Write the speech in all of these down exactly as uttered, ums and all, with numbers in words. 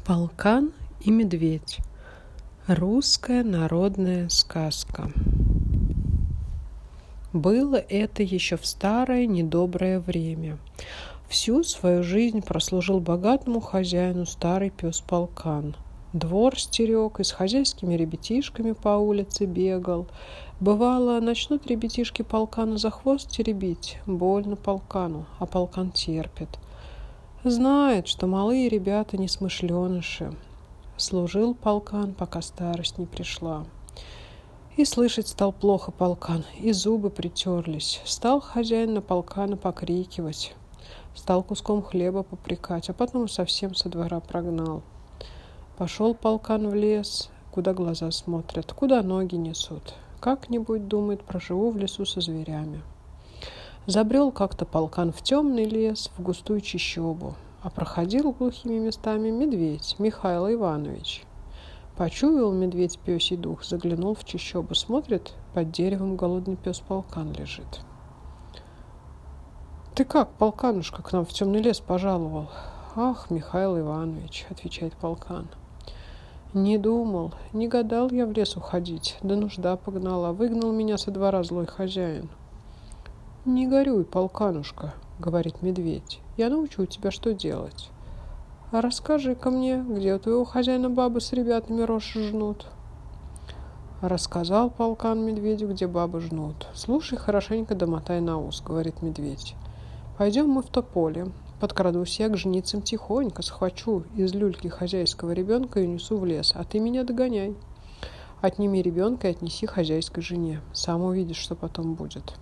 Полкан и медведь. Русская народная сказка. Было это еще в старое недоброе время. Всю свою жизнь прослужил богатому хозяину старый пес Полкан. Двор стерег и с хозяйскими ребятишками по улице бегал. Бывало, начнут ребятишки Полкана за хвост теребить. Больно Полкану, а Полкан терпит. Знает, что малые ребята несмышленыши. Служил Полкан, пока старость не пришла. И слышать стал плохо Полкан, и зубы притерлись. Стал хозяин на Полкана покрикивать. Стал куском хлеба попрекать, а потом совсем со двора прогнал. Пошел Полкан в лес, куда глаза смотрят, куда ноги несут. Как-нибудь, думает, проживу в лесу со зверями. Забрел как-то Полкан в темный лес, в густую чащобу, а проходил глухими местами медведь Михаил Иванович. Почуял медведь пёсий дух, заглянул в чащобу, смотрит, под деревом голодный пес Полкан лежит. «Ты как, Полканушка, к нам в темный лес пожаловал?» «Ах, Михаил Иванович», — отвечает Полкан, — «не думал, не гадал я в лес уходить, да нужда погнала, выгнал меня со двора злой хозяин». «Не горюй, Полканушка», — говорит медведь, — «я научу тебя, что делать. А расскажи-ка мне, где у твоего хозяина бабы с ребятами рожь жнут?» Рассказал Полкан медведю, где бабы жнут. «Слушай хорошенько, да мотай на ус», — говорит медведь. «Пойдем мы в то поле. Подкрадусь я к жницам тихонько, схвачу из люльки хозяйского ребенка и унесу в лес, а ты меня догоняй. Отними ребенка и отнеси хозяйской жене. Сам увидишь, что потом будет».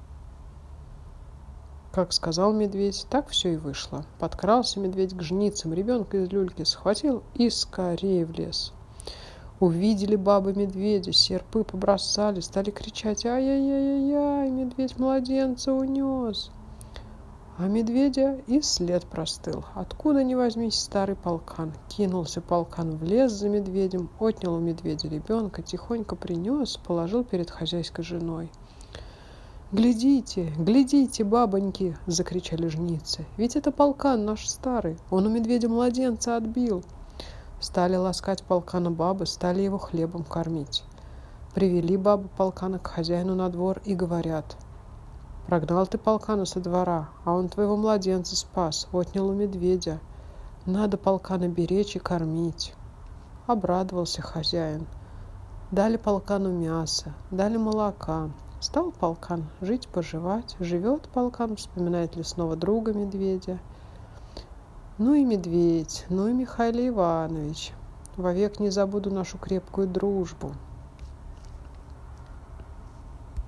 Как сказал медведь, так все и вышло. Подкрался медведь к жницам, ребенка из люльки схватил и скорее в лес. Увидели бабы медведя, серпы побросали, стали кричать: «Ай-яй-яй-яй, медведь младенца унес!» А медведя и след простыл. Откуда ни возьмись старый Полкан. Кинулся Полкан в лес за медведем, отнял у медведя ребенка, тихонько принес, положил перед хозяйской женой. «Глядите, глядите, бабоньки!» — закричали жницы. «Ведь это Полкан наш старый, он у медведя младенца отбил». Стали ласкать Полкана бабы, стали его хлебом кормить. Привели бабу Полкана к хозяину на двор и говорят: «Прогнал ты Полкана со двора, а он твоего младенца спас, отнял у медведя. Надо Полкана беречь и кормить». Обрадовался хозяин. Дали Полкану мясо, дали молока. Стал Полкан жить-поживать. Живет Полкан, вспоминает лесного друга медведя. Ну и медведь, ну и Михаил Иванович. Вовек не забуду нашу крепкую дружбу.